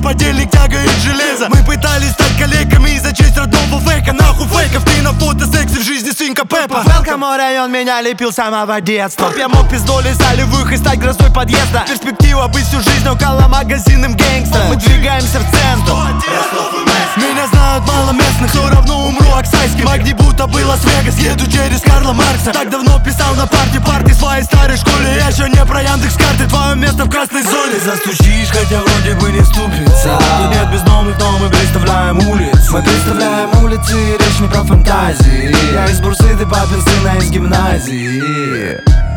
подельник, тяга из железа. Мы пытались стать коллегами из-за честь родного века. Нахуй фейков, ты на фото секси, в жизни свинка Пеппа. Велкому район меня лепил с самого детства. Чтоб я мог пиздолей заливых и стать грозой подъезда. Перспектива быть всю жизнь около магазинным гэнгста. Мы двигаемся в центр. Меня знают мало местных, все равно умру оксайским. Магний будто был Лас-Вегас, еду через Карла Маркса. Так давно писал на парти своей старой школе. Я еще не про Яндекс.Карты, твое место в красной зоне. Застучишь, хотя вроде бы не ступится. Тут нет бездомных, но мы представляем улицы. Мы представляем улицы, речь не про фантазии. Я из Бурсы, ты папин сына из гимназии.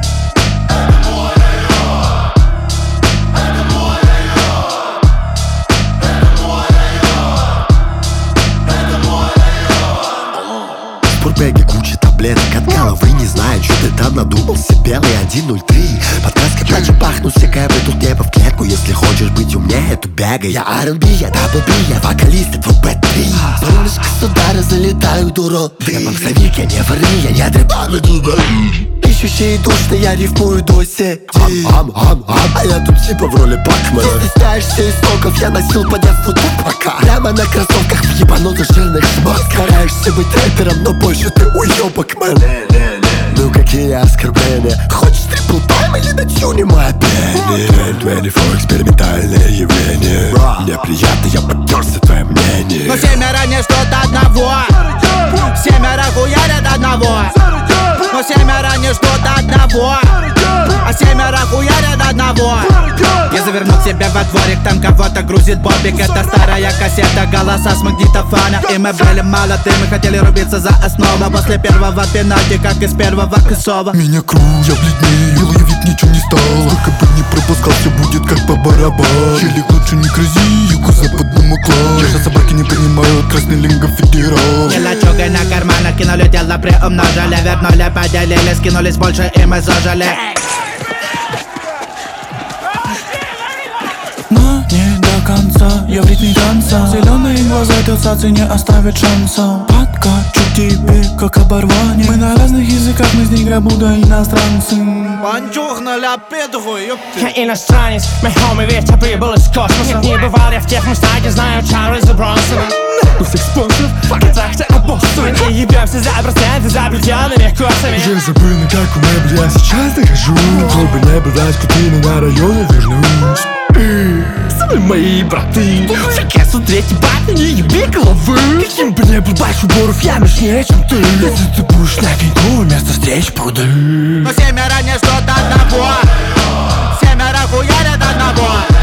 Спортбеги, куча таблеток от головы. Не знаю, что ты там надумался. Белый 103. Под краской плачу пахнут все кэпы. Тут небо в клетку. Если хочешь быть умнее, то бегай. Я R&B, я Double B, я вокалист, это B3. Солнышко с удара залетают уроды. Я попсовик, я не вори, я не дребану. Ищущий душный, я рифмую до сети. А я тут типа в роли Пакмана. Ты стесняешься истоков, я носил по детству тупака. Прямо на кроссовках в ебанутых жирных шмотках. Стараешься быть рэпером, но больше ты уёбок, мэн. Ну какие оскорбления. Хочешь трипл тайм или дотюни мой пение? 24 экспериментальное явление. Мне приятно, я подтерся твое мнение. Но семеро не что-то одного. Семеро хуярят одного. Но семеро не что-то одного. А семеро хуярят одного. Я завернул тебя во дворик, там кого-то грузит бобик. Это старая кассета, голоса с магнитофона. И мы были молодыми, хотели рубиться за основу. Но после первого пенальти, как из первого косого. Меня кружат, я бледнею, делаю вид, ничего не стало. Сколько бы не пропускал, все будет как по барабану. Челик лучше не грози, югу западному клану. Чаша собаки не принимают, красный линго федерал. Не лачугой на карманах кинули, дело приумножили. Вернули, поделили, скинулись больше и мы зажили. Но не до конца, я в ритме танца. Зеленые глаза тельцацы не оставят шанса. Подкачу тебе, как оборванец. Мы на разных языках, мы с них будто иностранцы. Я иностранец, мой хоми, ведь я прибыл из космоса. Не бывал я в тех местах, где знаю Чарльза Бронсона. У всех спонсоров контракты обоссаны. И ебемся за проценты заплетенными косами. Уже забыл, на каком небе я сейчас нахожу. Чтобы не брать кутину, на районе вернусь. Со мной мои браты. Всякие смотреть ебать, не еби головы. Каким бы не был больше боров, я мощнее, чем ты. Если ты будешь на коньку, вместо встреч пруды. Но семеро не что-то одного. Семеро хуярят одного.